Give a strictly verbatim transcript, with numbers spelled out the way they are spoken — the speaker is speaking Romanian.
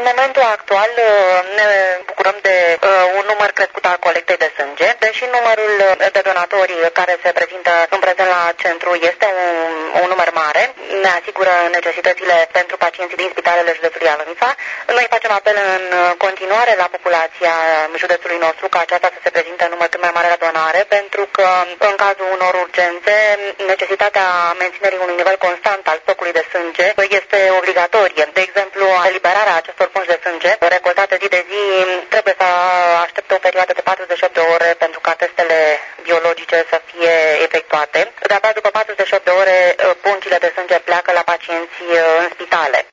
momentul actual ne bucurăm de un număr crescut al colectei de sânge, deși numărul de donatori care se prezintă în prezent la centru este un, un număr mare, ne asigură necesitățile pentru pacienții din spitalele județului Alămița. Noi facem apel în continuare la populația județului nostru ca aceasta să se prezinte în număr cât mai mare la donare, pentru că în cazul unor urgențe, necesitatea menținerii unui nivel constant al stocului de sânge este obligatorie. De exemplu, eliberarea acestor pungi de sânge recoltate zi de zi trebuie să aștepte o perioadă de patruzeci și opt de ore pentru ca testele biologice să fie efectuate. De-abia după patruzeci și opt de ore, pungile de sânge pleacă la pacienți în spitale.